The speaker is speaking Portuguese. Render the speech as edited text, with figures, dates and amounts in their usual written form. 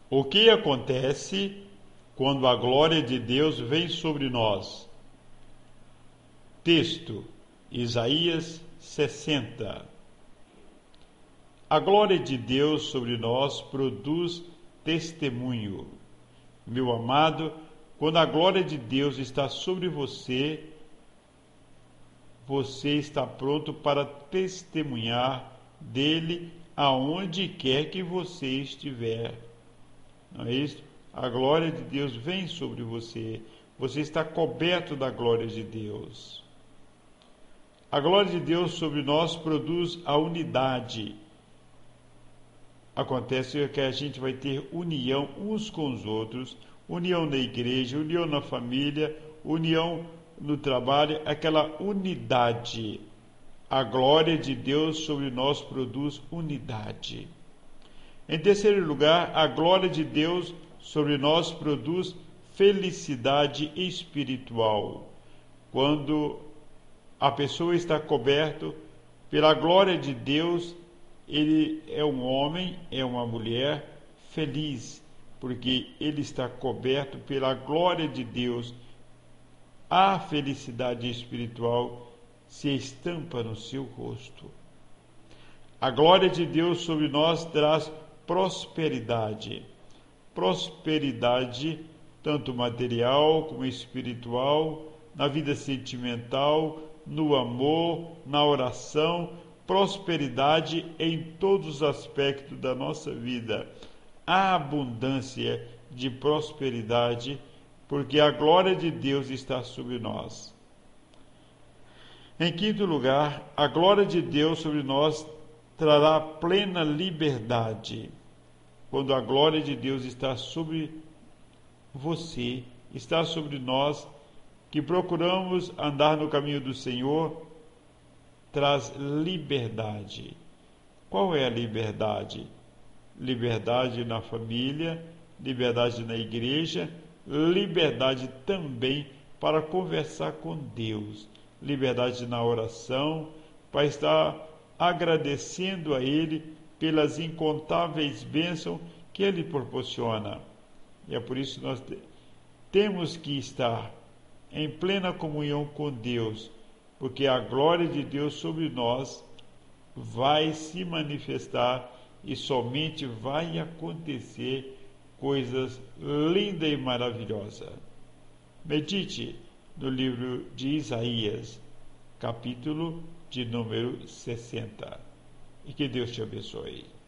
O que acontece quando a glória de Deus vem sobre nós? Texto: Isaías 60. A glória de Deus sobre nós produz testemunho. Meu amado, quando a glória de Deus está sobre você, você está pronto para testemunhar dele aonde quer que você estiver. Não é isso? A glória de Deus vem sobre você. Você está coberto da glória de Deus. A glória de Deus sobre nós produz a unidade. Acontece que a gente vai ter união uns com os outros, união na igreja, união na família, união no trabalho, aquela unidade. A glória de Deus sobre nós produz unidade. Em terceiro lugar, a glória de Deus sobre nós produz felicidade espiritual. Quando a pessoa está coberta pela glória de Deus, ele é um homem, é uma mulher feliz, porque ele está coberto pela glória de Deus. A felicidade espiritual se estampa no seu rosto. A glória de Deus sobre nós traz prosperidade. Prosperidade, tanto material como espiritual, na vida sentimental, no amor, na oração, prosperidade em todos os aspectos da nossa vida. Há abundância de prosperidade, porque a glória de Deus está sobre nós. Em quinto lugar, a glória de Deus sobre nós trará plena liberdade. Quando a glória de Deus está sobre você, está sobre nós, que procuramos andar no caminho do Senhor, traz liberdade. Qual é a liberdade? Liberdade na família, liberdade na igreja, liberdade também para conversar com Deus, liberdade na oração, para estar agradecendo a Ele pelas incontáveis bênçãos que Ele proporciona. E é por isso que nós temos que estar em plena comunhão com Deus, porque a glória de Deus sobre nós vai se manifestar e somente vai acontecer coisas lindas e maravilhosas. Medite no livro de Isaías, capítulo de número 60. E que Deus te abençoe.